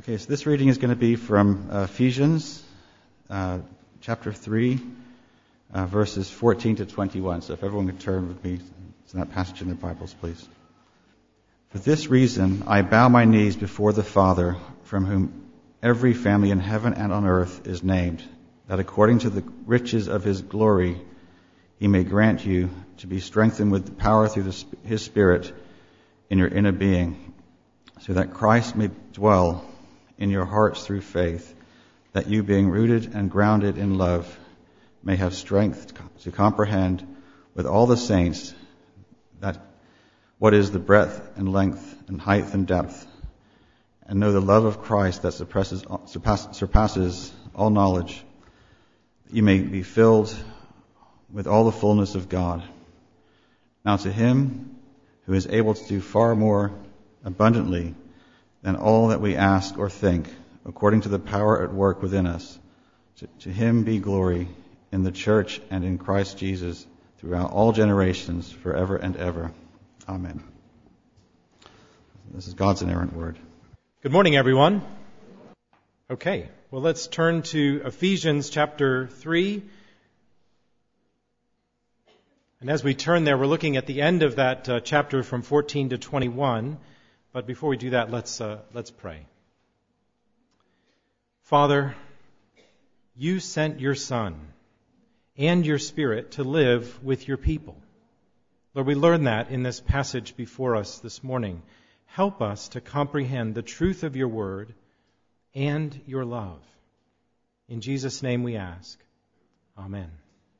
Okay, so this reading is going to be from Ephesians chapter 3, verses 14 to 21. So if everyone could turn with me to that passage in their Bibles, please. For this reason, I bow my knees before the Father, from whom every family in heaven and on earth is named, that according to the riches of his glory, he may grant you to be strengthened with power through his Spirit in your inner being, so that Christ may dwell in your hearts through faith, that you, being rooted and grounded in love, may have strength to comprehend with all the saints that what is the breadth and length and height and depth, and know the love of Christ that surpasses all knowledge, that you may be filled with all the fullness of God. Now to him who is able to do far more abundantly than all that we ask or think, according to the power at work within us, to him be glory in the church and in Christ Jesus throughout all generations, forever and ever. Amen. This is God's inerrant word. Good morning, everyone. Okay, well, let's turn to Ephesians chapter 3. And as we turn there, we're looking at the end of that chapter from 14 to 21. But before we do that, let's pray. Father, you sent your Son and your Spirit to live with your people. Lord, we learn that in this passage before us this morning. Help us to comprehend the truth of your word and your love. In Jesus' name we ask. Amen.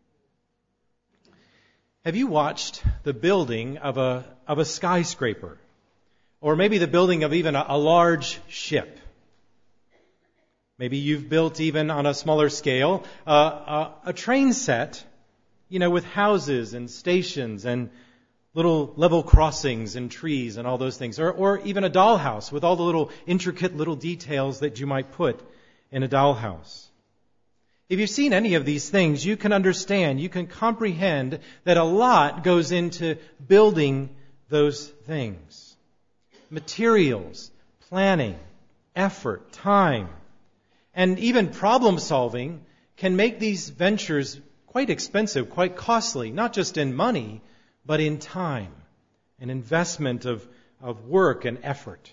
Have you watched the building of a skyscraper? Or maybe the building of even a large ship? Maybe you've built, even on a smaller scale, a train set, with houses and stations and little level crossings and trees and all those things. Or even a dollhouse with all the little intricate little details that you might put in a dollhouse. If you've seen any of these things, you can understand, you can comprehend that a lot goes into building those things. Materials, planning, effort, time, and even problem solving can make these ventures quite expensive, quite costly, not just in money, but in time, an investment of work and effort.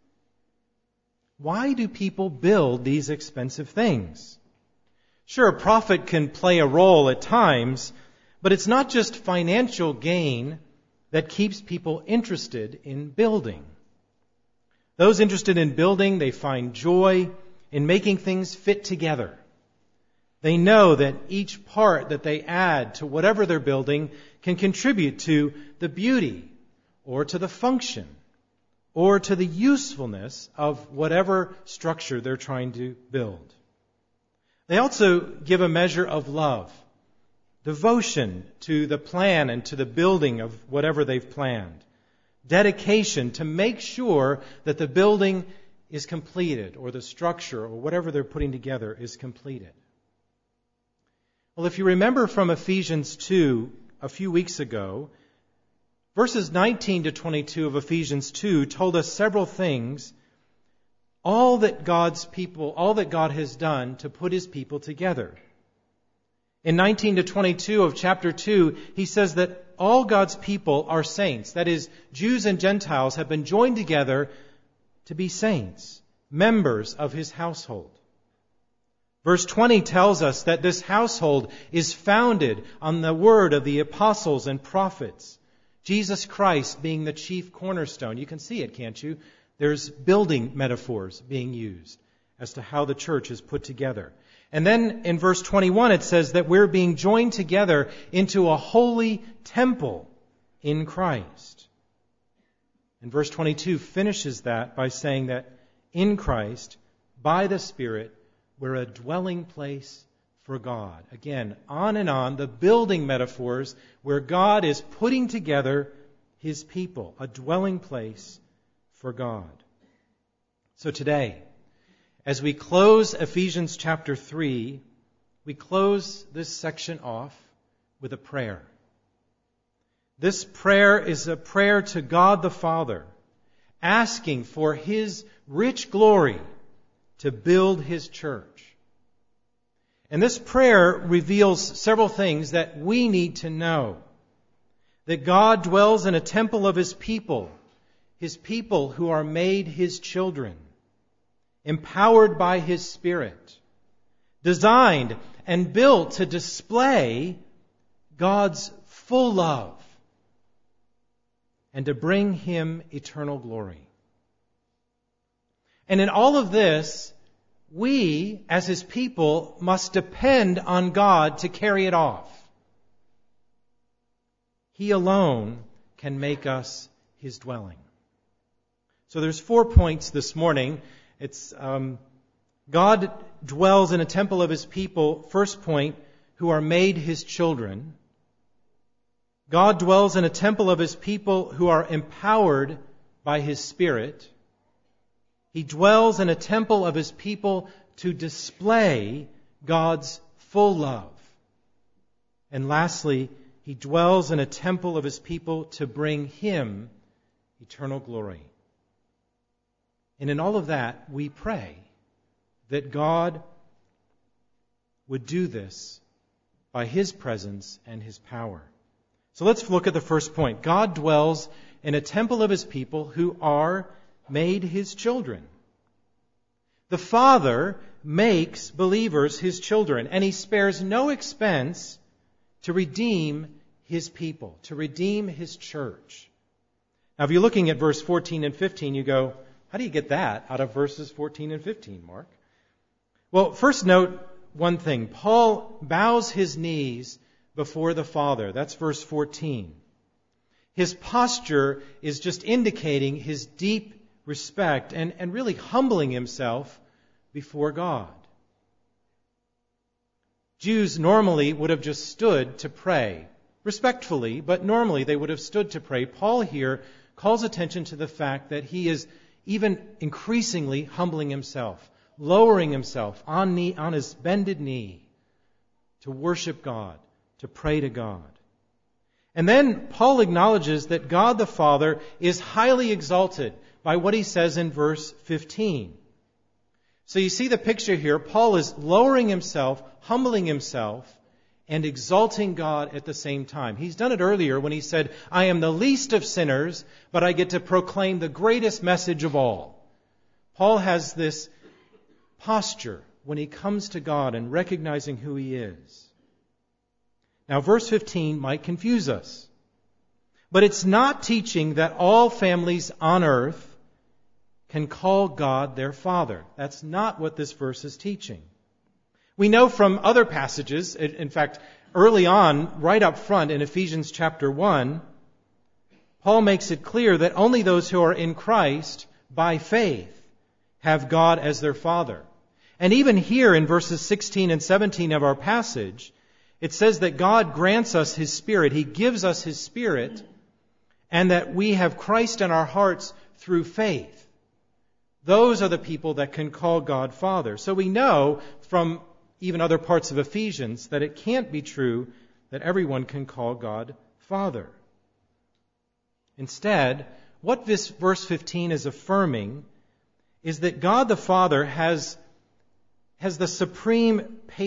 Why do people build these expensive things? Sure, profit can play a role at times, but it's not just financial gain that keeps people interested in building. Those interested in building, they find joy in making things fit together. They know that each part that they add to whatever they're building can contribute to the beauty or to the function or to the usefulness of whatever structure they're trying to build. They also give a measure of love, devotion to the plan and to the building of whatever they've planned. Dedication to make sure that the building is completed, or the structure, or whatever they're putting together is completed. Well, if you remember from Ephesians 2 a few weeks ago, verses 19 to 22 of Ephesians 2 told us several things, all that God has done to put his people together. In 19 to 22 of chapter 2, he says that all God's people are saints. That is, Jews and Gentiles have been joined together to be saints, members of his household. Verse 20 tells us that this household is founded on the word of the apostles and prophets, Jesus Christ being the chief cornerstone. You can see it, can't you? There's building metaphors being used as to how the church is put together. And then in verse 21 it says that we're being joined together into a holy temple in Christ. And verse 22 finishes that by saying that in Christ, by the Spirit, we're a dwelling place for God. Again, on, the building metaphors where God is putting together his people, a dwelling place for God. So today, as we close Ephesians chapter 3, we close this section off with a prayer. This prayer is a prayer to God the Father, asking for his rich glory to build His church. And this prayer reveals several things that we need to know. That God dwells in a temple of His people who are made His children, empowered by His Spirit, designed and built to display God's full love and to bring Him eternal glory. And in all of this, we, as His people, must depend on God to carry it off. He alone can make us His dwelling. So there's 4 points this morning. It's God dwells in a temple of His people, first point, who are made His children. God dwells in a temple of His people who are empowered by His Spirit. He dwells in a temple of His people to display God's full love. And lastly, He dwells in a temple of His people to bring Him eternal glory. And in all of that, we pray that God would do this by His presence and His power. So let's look at the first point. God dwells in a temple of His people who are made His children. The Father makes believers His children, and He spares no expense to redeem His people, to redeem His church. Now, if you're looking at verse 14 and 15, you go, how do you get that out of verses 14 and 15, Mark? Well, first note one thing. Paul bows his knees before the Father. That's verse 14. His posture is just indicating his deep respect and really humbling himself before God. Jews normally would have just stood to pray, respectfully, but normally they would have stood to pray. Paul here calls attention to the fact that he is even increasingly humbling himself, lowering himself on his bended knee to worship God, to pray to God. And then Paul acknowledges that God the Father is highly exalted by what he says in verse 15. So you see the picture here. Paul is lowering himself, humbling himself, and exalting God at the same time. He's done it earlier when he said, I am the least of sinners, but I get to proclaim the greatest message of all. Paul has this posture when he comes to God and recognizing who He is. Now, verse 15 might confuse us. But it's not teaching that all families on earth can call God their Father. That's not what this verse is teaching. We know from other passages, in fact, early on, right up front in Ephesians chapter 1, Paul makes it clear that only those who are in Christ by faith have God as their Father. And even here in verses 16 and 17 of our passage, it says that God grants us His Spirit. He gives us His Spirit, and that we have Christ in our hearts through faith. Those are the people that can call God Father. So we know from even other parts of Ephesians that it can't be true that everyone can call God Father. Instead, what this verse 15 is affirming is that God the Father is the supreme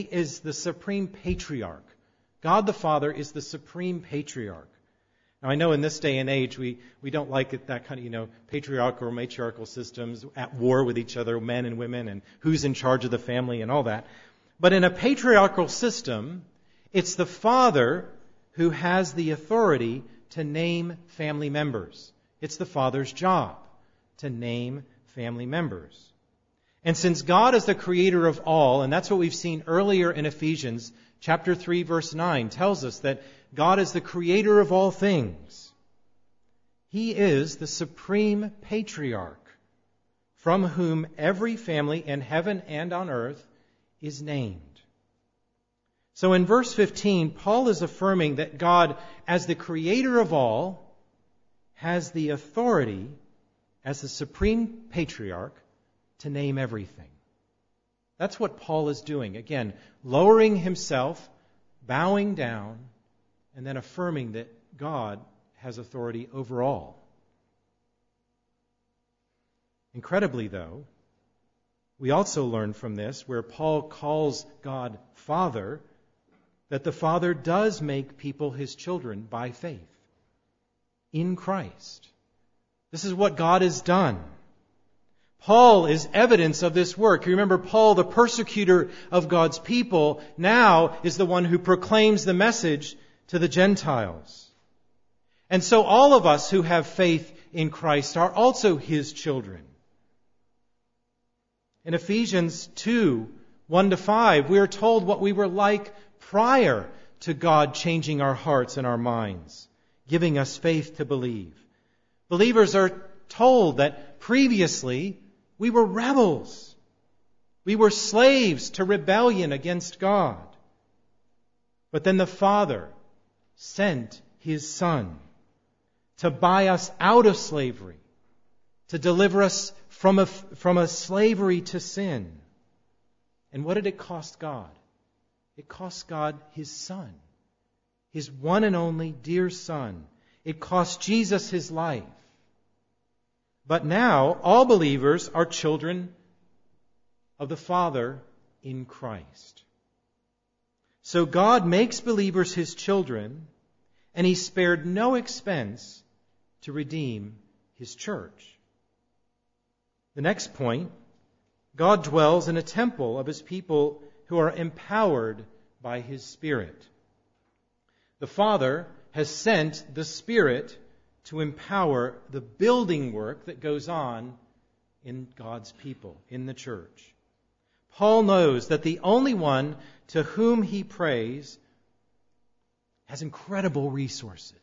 patriarch. God the Father is the supreme patriarch. Now, I know in this day and age we don't like it, that kind of, patriarchal or matriarchal systems at war with each other, men and women, and who's in charge of the family and all that. But in a patriarchal system, it's the father who has the authority to name family members. It's the father's job to name family members. And since God is the creator of all, and that's what we've seen earlier in Ephesians, chapter 3, verse 9, tells us that God is the creator of all things. He is the supreme patriarch from whom every family in heaven and on earth is named. So in verse 15, Paul is affirming that God, as the creator of all, has the authority as the supreme patriarch to name everything. That's what Paul is doing. Again, lowering himself, bowing down, and then affirming that God has authority over all. Incredibly, though, We also learn from this, where Paul calls God Father, that the Father does make people his children by faith in Christ. This is what God has done. Paul is evidence of this work. You remember Paul, the persecutor of God's people, now is the one who proclaims the message to the Gentiles. And so all of us who have faith in Christ are also his children. In Ephesians 2, 1-5, we are told what we were like prior to God changing our hearts and our minds, giving us faith to believe. Believers are told that previously we were rebels. We were slaves to rebellion against God. But then the Father sent his Son to buy us out of slavery, to deliver us from a slavery to sin. And what did it cost God? It cost God his Son, his one and only dear Son. It cost Jesus his life. But now all believers are children of the Father in Christ. So God makes believers his children, and he spared no expense to redeem his church. The next point, God dwells in a temple of his people who are empowered by his Spirit. The Father has sent the Spirit to empower the building work that goes on in God's people, in the church. Paul knows that the only one to whom he prays has incredible resources.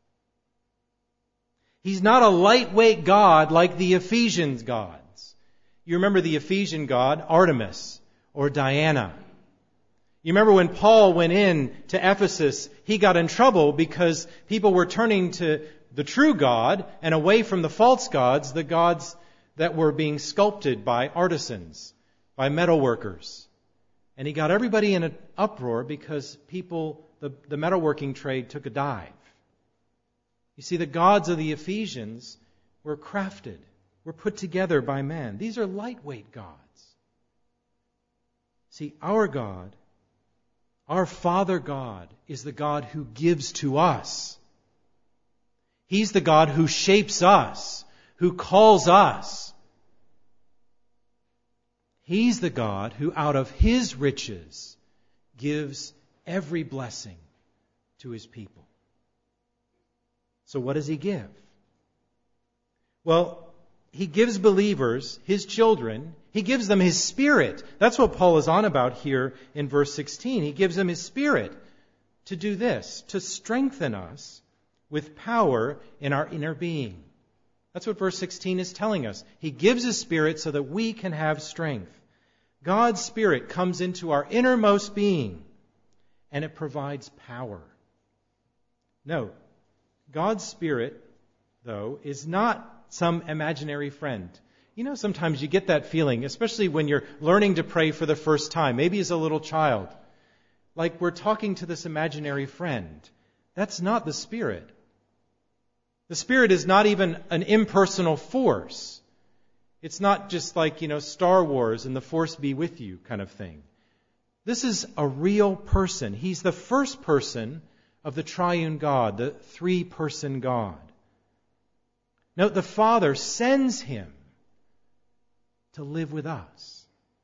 He's not a lightweight God like the Ephesians gods. You remember the Ephesian god, Artemis or Diana. You remember when Paul went in to Ephesus, he got in trouble because people were turning to the true God and away from the false gods, the gods that were being sculpted by artisans, by metal workers. And he got everybody in an uproar because the metalworking trade took a dive. You see, the gods of the Ephesians were crafted, were put together by man. These are lightweight gods. See, our God, our Father God, is the God who gives to us. He's the God who shapes us, who calls us. He's the God who out of his riches gives every blessing to his people. So what does he give? Well, he gives believers, his children, he gives them his Spirit. That's what Paul is on about here in verse 16. He gives them his Spirit to do this, to strengthen us with power in our inner being. That's what verse 16 is telling us. He gives his Spirit so that we can have strength. God's Spirit comes into our innermost being, and it provides power. Note, God's Spirit, though, is not some imaginary friend. You know, sometimes you get that feeling, especially when you're learning to pray for the first time, maybe as a little child, like we're talking to this imaginary friend. That's not the Spirit. The Spirit is not even an impersonal force. It's not just like, Star Wars and the Force be with you kind of thing. This is a real person. He's the first person of the triune God, the three-person God. Note, the Father sends him to live with us,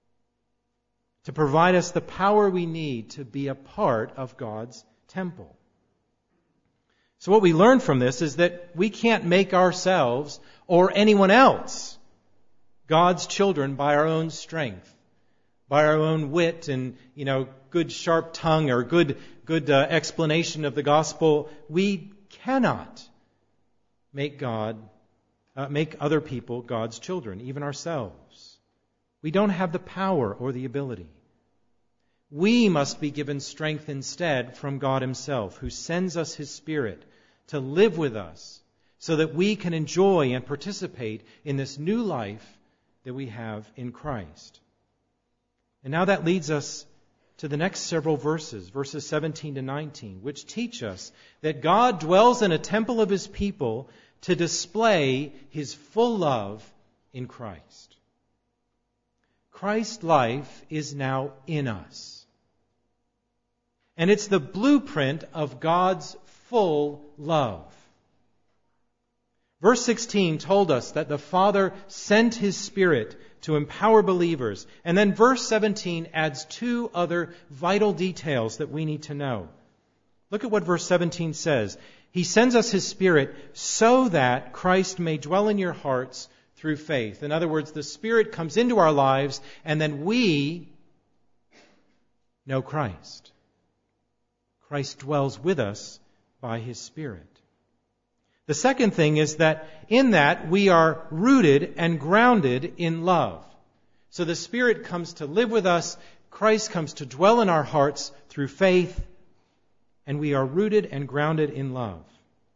to provide us the power we need to be a part of God's temple. So what we learn from this is that we can't make ourselves or anyone else God's children by our own strength, by our own wit and, good sharp tongue or good explanation of the gospel. We cannot make other people God's children, even ourselves. We don't have the power or the ability. We must be given strength instead from God himself, who sends us his Spirit to live with us so that we can enjoy and participate in this new life that we have in Christ. And now that leads us to the next several verses 17 to 19, which teach us that God dwells in a temple of his people to display his full love in Christ. Christ's life is now in us. And it's the blueprint of God's full love. Verse 16 told us that the Father sent His Spirit to empower believers. And then verse 17 adds two other vital details that we need to know. Look at what verse 17 says. He sends us His Spirit so that Christ may dwell in your hearts through faith. In other words, the Spirit comes into our lives and then we know Christ. Christ dwells with us by His Spirit. The second thing is that in that we are rooted and grounded in love. So the Spirit comes to live with us, Christ comes to dwell in our hearts through faith, and we are rooted and grounded in love.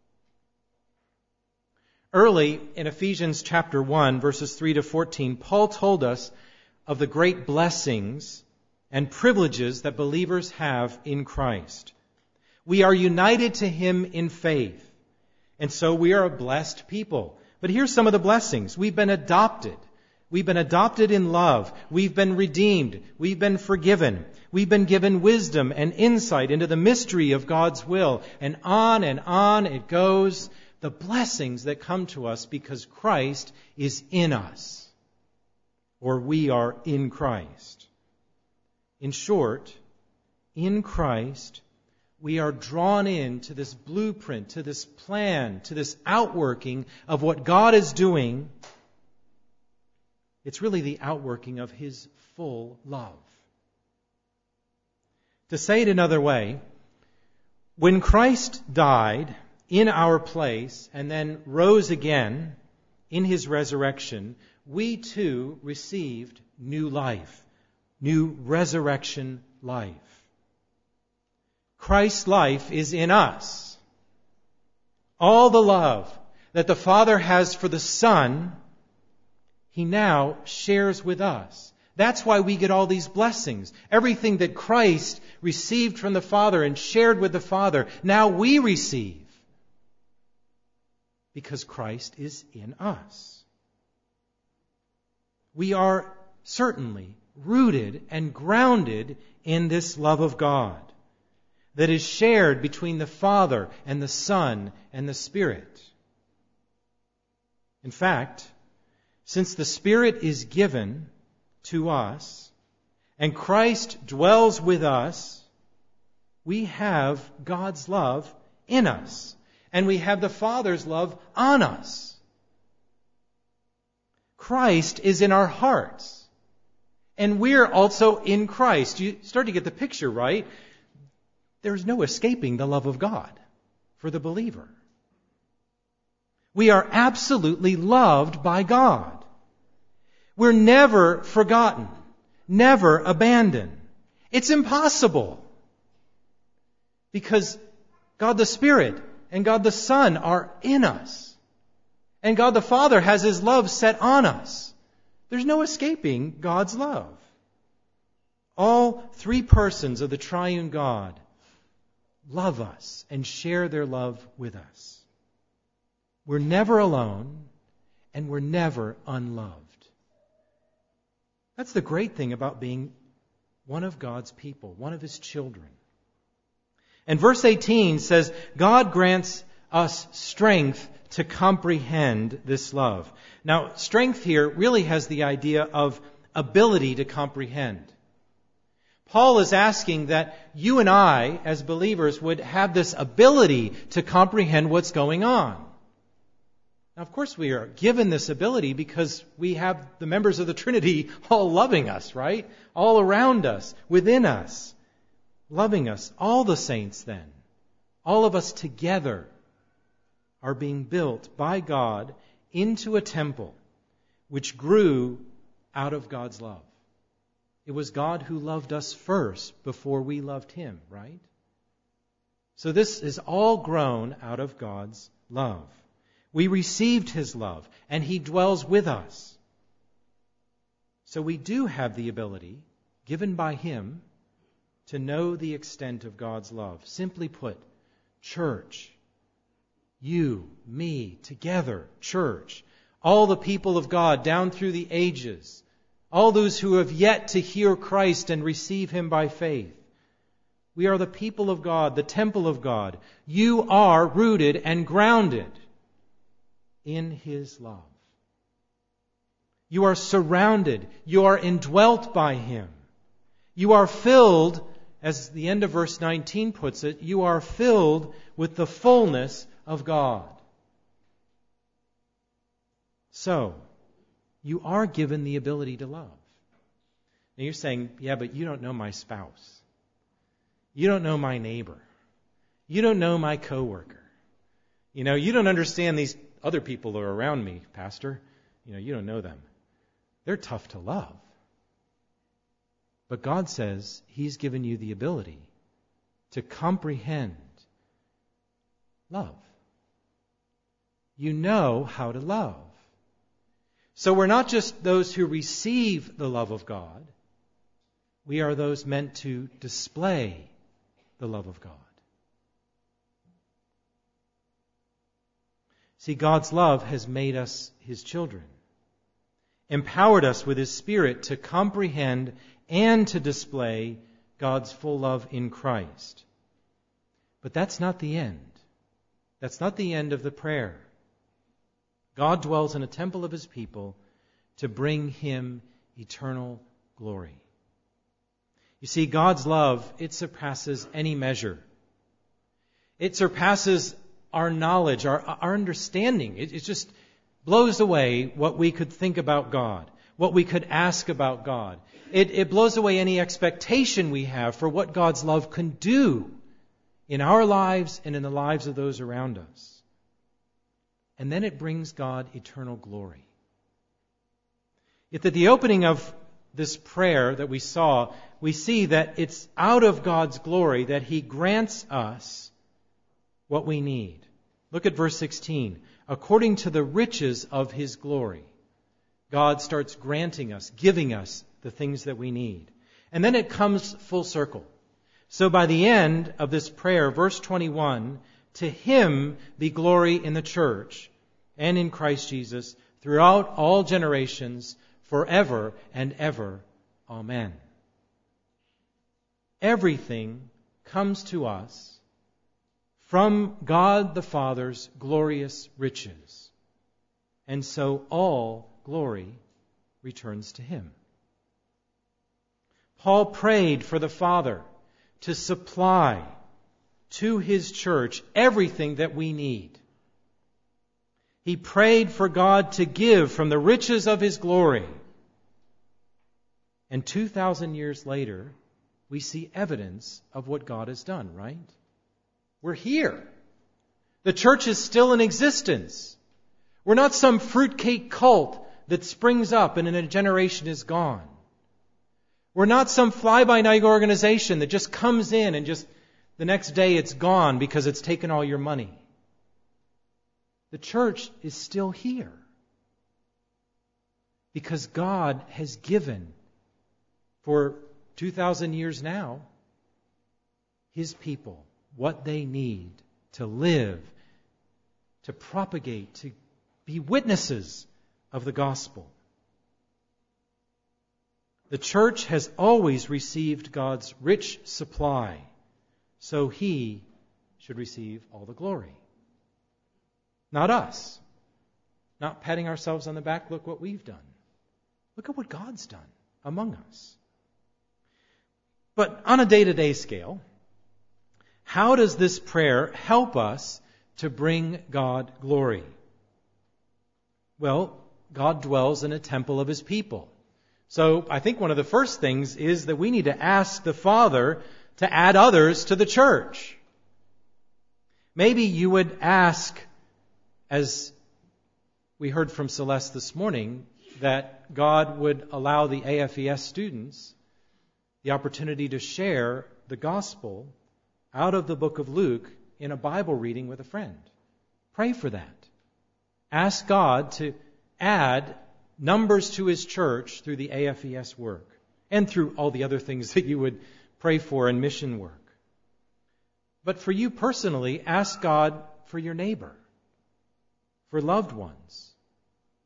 Early in Ephesians chapter 1, verses 3 to 14, Paul told us of the great blessings and privileges that believers have in Christ. We are united to Him in faith. And so we are a blessed people. But here's some of the blessings. We've been adopted. We've been adopted in love. We've been redeemed. We've been forgiven. We've been given wisdom and insight into the mystery of God's will. And on it goes. The blessings that come to us because Christ is in us. Or we are in Christ. In short, in Christ, we are drawn into this blueprint, to this plan, to this outworking of what God is doing. It's really the outworking of His full love. To say it another way, when Christ died in our place and then rose again in His resurrection, we too received new life, new resurrection life. Christ's life is in us. All the love that the Father has for the Son, He now shares with us. That's why we get all these blessings. Everything that Christ received from the Father and shared with the Father, now we receive. Because Christ is in us. We are certainly rooted and grounded in this love of God that is shared between the Father and the Son and the Spirit. In fact, since the Spirit is given to us and Christ dwells with us, we have God's love in us and we have the Father's love on us. Christ is in our hearts and we're also in Christ. You start to get the picture, right? There's no escaping the love of God for the believer. We are absolutely loved by God. We're never forgotten, never abandoned. It's impossible. Because God the Spirit and God the Son are in us. And God the Father has His love set on us. There's no escaping God's love. All three persons of the triune God love us and share their love with us. We're never alone and we're never unloved. That's the great thing about being one of God's people, one of His children. And verse 18 says, God grants us strength to comprehend this love. Now, strength here really has the idea of ability to comprehend. Paul is asking that you and I, as believers, would have this ability to comprehend what's going on. Now, of course, we are given this ability because we have the members of the Trinity all loving us, right? All around us, within us, loving us. All the saints then, all of us together are being built by God into a temple which grew out of God's love. It was God who loved us first before we loved Him, right? So this is all grown out of God's love. We received His love, and He dwells with us. So we do have the ability, given by Him, to know the extent of God's love. Simply put, church, you, me, together, church, all the people of God down through the ages, all those who have yet to hear Christ and receive Him by faith. We are the people of God, the temple of God. You are rooted and grounded in His love. You are surrounded. You are indwelt by Him. You are filled, as the end of verse 19 puts it, you are filled with the fullness of God. So, you are given the ability to love. Now you're saying, yeah, but you don't know my spouse. You don't know my neighbor. You don't know my coworker. You don't understand these other people that are around me, Pastor. You don't know them. They're tough to love. But God says He's given you the ability to comprehend love. You know how to love. So we're not just those who receive the love of God. We are those meant to display the love of God. See, God's love has made us His children, empowered us with His Spirit to comprehend and to display God's full love in Christ. But that's not the end. That's not the end of the prayer. God dwells in a temple of His people to bring Him eternal glory. You see, God's love, it surpasses any measure. It surpasses our knowledge, our understanding. It just blows away what we could think about God, what we could ask about God. It blows away any expectation we have for what God's love can do in our lives and in the lives of those around us. And then it brings God eternal glory. Yet at the opening of this prayer that we saw, we see that it's out of God's glory that He grants us what we need. Look at verse 16. According to the riches of His glory, God starts granting us, giving us the things that we need. And then it comes full circle. So by the end of this prayer, verse 21, to Him be glory in the church and in Christ Jesus throughout all generations, forever and ever. Amen. Everything comes to us from God the Father's glorious riches. And so all glory returns to Him. Paul prayed for the Father to supply to His church everything that we need. He prayed for God to give from the riches of His glory. And 2,000 years later, we see evidence of what God has done, right? We're here. The church is still in existence. We're not some fruitcake cult that springs up and in a generation is gone. We're not some fly-by-night organization that just comes in and just the next day it's gone because it's taken all your money. The church is still here because God has given for 2,000 years now His people what they need to live, to propagate, to be witnesses of the gospel. The church has always received God's rich supply, so He should receive all the glory. Not us. Not patting ourselves on the back, look what we've done. Look at what God's done among us. But on a day-to-day scale, how does this prayer help us to bring God glory? Well, God dwells in a temple of His people. So I think one of the first things is that we need to ask the Father to add others to the church. Maybe you would ask, as we heard from Celeste this morning, that God would allow the AFES students the opportunity to share the gospel out of the book of Luke in a Bible reading with a friend. Pray for that. Ask God to add numbers to His church through the AFES work and through all the other things that you would pray for in mission work. But for you personally, ask God for your neighbor, for loved ones,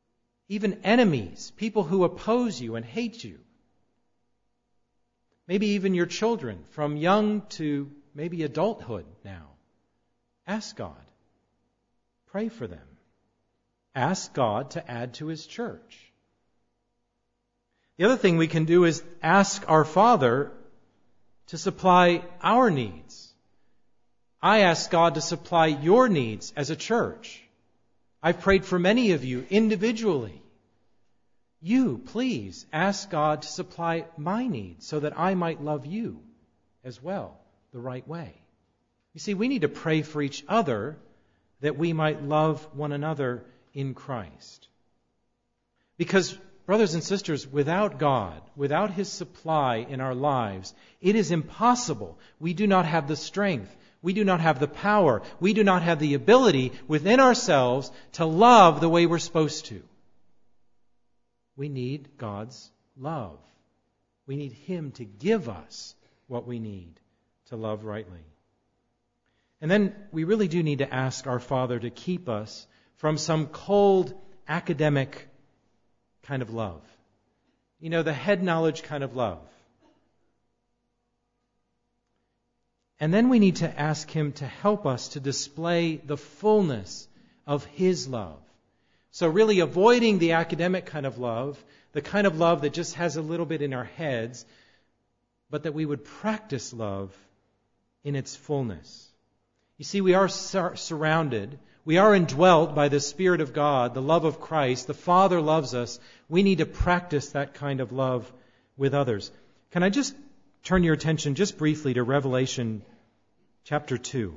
even enemies, people who oppose you and hate you. Maybe even your children, from young to maybe adulthood now. Ask God. Pray for them. Ask God to add to His church. The other thing we can do is ask our Father to supply our needs. I ask God to supply your needs as a church. I've prayed for many of you individually. You, please, ask God to supply my needs so that I might love you as well the right way. You see, we need to pray for each other that we might love one another in Christ. Because, brothers and sisters, without God, without His supply in our lives, it is impossible. We do not have the strength. We do not have the power. We do not have the ability within ourselves to love the way we're supposed to. We need God's love. We need Him to give us what we need to love rightly. And then we really do need to ask our Father to keep us from some cold, academic kind of love. You know, the head knowledge kind of love. And then we need to ask Him to help us to display the fullness of His love. So really avoiding the academic kind of love, the kind of love that just has a little bit in our heads, but that we would practice love in its fullness. You see, we are surrounded, we are indwelt by the Spirit of God, the love of Christ. The Father loves us. We need to practice that kind of love with others. Can I just turn your attention just briefly to Revelation chapter 2?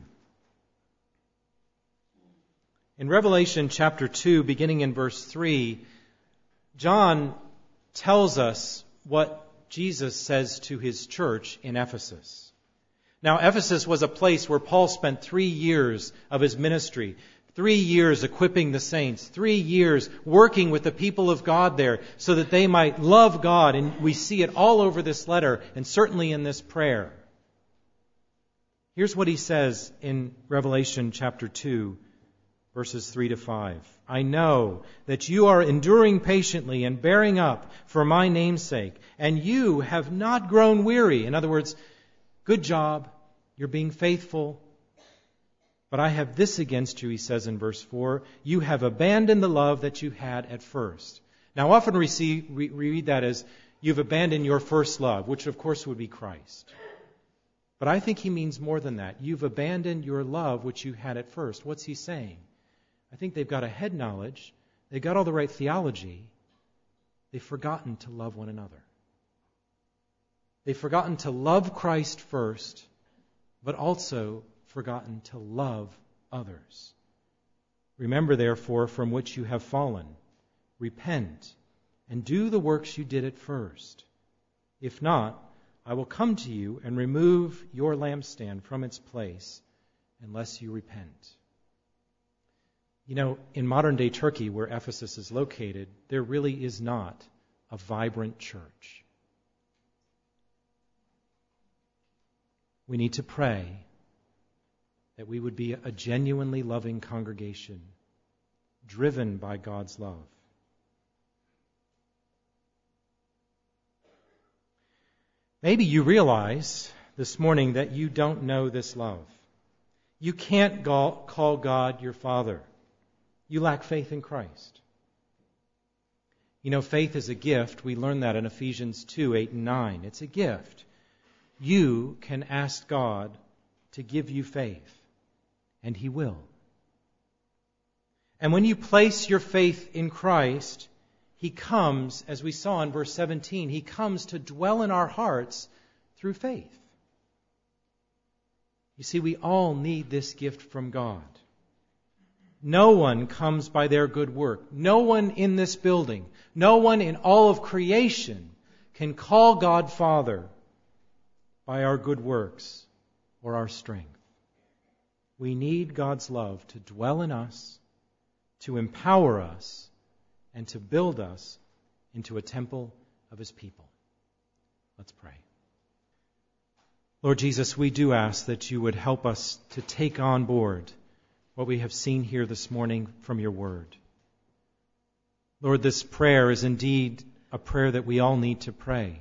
In Revelation chapter 2, beginning in verse 3, John tells us what Jesus says to his church in Ephesus. Now, Ephesus was a place where Paul spent 3 years of his ministry, 3 years equipping the saints, 3 years working with the people of God there so that they might love God. And we see it all over this letter and certainly in this prayer. Here's what he says in Revelation chapter 2, verses 3 to 5. I know that you are enduring patiently and bearing up for my name's sake, and you have not grown weary. In other words, good job, you're being faithful. But I have this against you, he says in verse 4, you have abandoned the love that you had at first. Now often we read that as you've abandoned your first love, which of course would be Christ. But I think he means more than that. You've abandoned your love which you had at first. What's he saying? I think they've got a head knowledge. They've got all the right theology. They've forgotten to love one another. They've forgotten to love Christ first, but also forgotten to love others. Remember, therefore, from which you have fallen. Repent and do the works you did at first. If not, I will come to you and remove your lampstand from its place unless you repent. You know, in modern-day Turkey, where Ephesus is located, there really is not a vibrant church. We need to pray that we would be a genuinely loving congregation, driven by God's love. Maybe you realize this morning that you don't know this love. You can't call God your Father. You lack faith in Christ. You know, faith is a gift. We learn that in Ephesians 2, 8 and 9. It's a gift. You can ask God to give you faith, and He will. And when you place your faith in Christ, He comes, as we saw in verse 17, He comes to dwell in our hearts through faith. You see, we all need this gift from God. No one comes by their good work. No one in this building, no one in all of creation can call God Father by our good works or our strength. We need God's love to dwell in us, to empower us, and to build us into a temple of His people. Let's pray. Lord Jesus, we do ask that you would help us to take on board what we have seen here this morning from your word. Lord, this prayer is indeed a prayer that we all need to pray.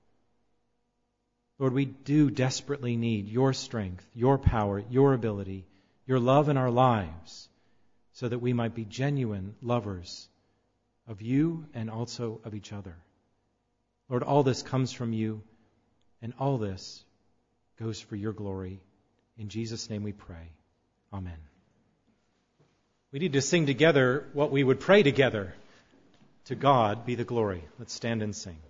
Lord, we do desperately need your strength, your power, your ability, your love in our lives, so that we might be genuine lovers of you and also of each other. Lord, all this comes from you, and all this goes for your glory. In Jesus' name we pray. Amen. We need to sing together what we would pray together. To God be the glory. Let's stand and sing.